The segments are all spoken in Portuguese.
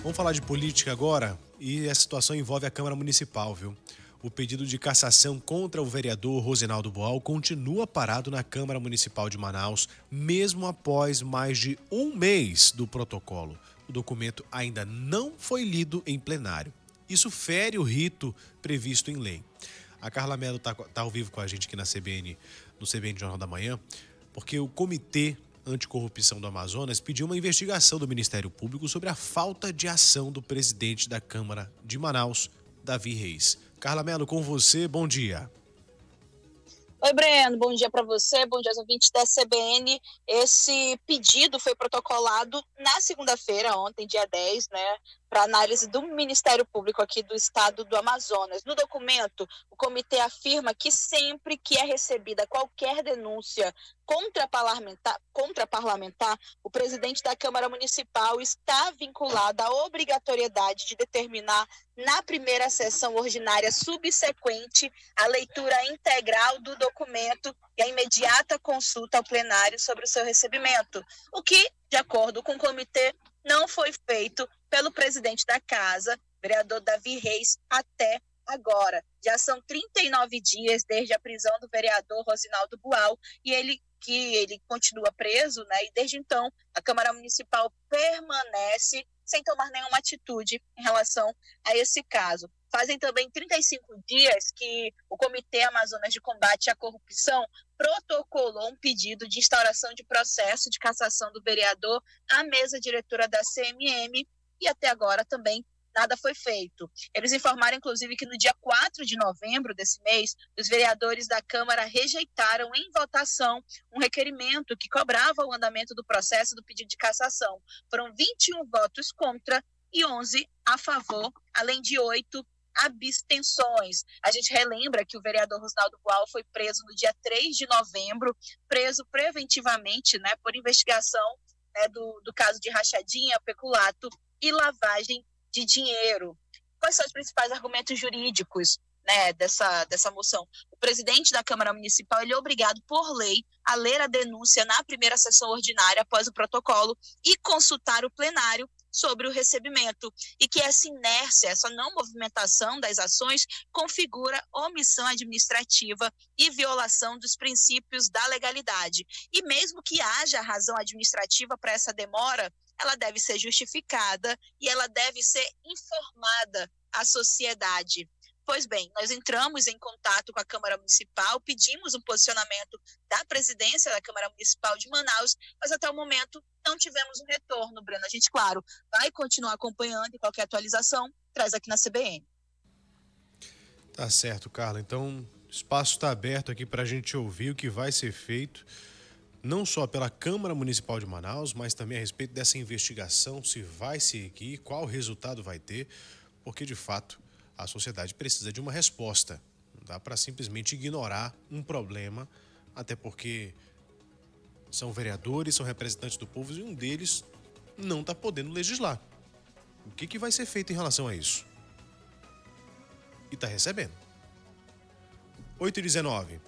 Vamos falar de política agora e a situação envolve a Câmara Municipal, viu? O pedido de cassação contra o vereador Rosinaldo Boal continua parado na Câmara Municipal de Manaus, mesmo após mais de um mês do protocolo. O documento ainda não foi lido em plenário. Isso fere o rito previsto em lei. A Carla Mello tá ao vivo com a gente aqui na CBN, no CBN Jornal da Manhã, porque o Comitê Anticorrupção do Amazonas pediu uma investigação do Ministério Público sobre a falta de ação do presidente da Câmara de Manaus, Davi Reis. Carla Mello, com você, bom dia. Oi, Breno, bom dia para você, bom dia aos ouvintes da CBN. Esse pedido foi protocolado na segunda-feira, ontem, dia 10, para análise do Ministério Público aqui do estado do Amazonas. No documento, o comitê afirma que sempre que é recebida qualquer denúncia contra parlamentar, o presidente da Câmara Municipal está vinculado à obrigatoriedade de determinar na primeira sessão ordinária subsequente a leitura integral do documento e a imediata consulta ao plenário sobre o seu recebimento, o que, de acordo com o comitê, não foi feito pelo presidente da casa, vereador Davi Reis, até agora. Já são 39 dias desde a prisão do vereador Rosinaldo Boal e ele continua preso, e desde então a Câmara Municipal permanece sem tomar nenhuma atitude em relação a esse caso. Fazem também 35 dias que o Comitê Amazonas de Combate à Corrupção protocolou um pedido de instauração de processo de cassação do vereador à mesa diretora da CMM e até agora também nada foi feito. Eles informaram, inclusive, que no dia 4 de novembro desse mês, os vereadores da Câmara rejeitaram em votação um requerimento que cobrava o andamento do processo do pedido de cassação. Foram 21 votos contra e 11 a favor, além de 8 abstenções. A gente relembra que o vereador Rosinaldo Boal foi preso no dia 3 de novembro, preso preventivamente, por investigação do caso de rachadinha, peculato e lavagem de dinheiro. Quais são os principais argumentos jurídicos dessa moção? O presidente da Câmara Municipal ele é obrigado por lei a ler a denúncia na primeira sessão ordinária após o protocolo e consultar o plenário sobre o recebimento, e que essa inércia, essa não movimentação das ações configura omissão administrativa e violação dos princípios da legalidade. E mesmo que haja razão administrativa para essa demora, ela deve ser justificada e ela deve ser informada à sociedade. Pois bem, nós entramos em contato com a Câmara Municipal, pedimos um posicionamento da presidência da Câmara Municipal de Manaus, mas até o momento não tivemos um retorno, Breno. A gente, claro, vai continuar acompanhando e qualquer atualização traz aqui na CBN. Tá certo, Carla. Então, o espaço está aberto aqui para a gente ouvir o que vai ser feito, não só pela Câmara Municipal de Manaus, mas também a respeito dessa investigação, se vai seguir, qual resultado vai ter, porque, de fato, a sociedade precisa de uma resposta. Não dá para simplesmente ignorar um problema, até porque são vereadores, são representantes do povo e um deles não está podendo legislar. O que vai ser feito em relação a isso? E está recebendo. 8h19.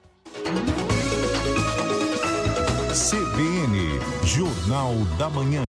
CBN, Jornal da Manhã.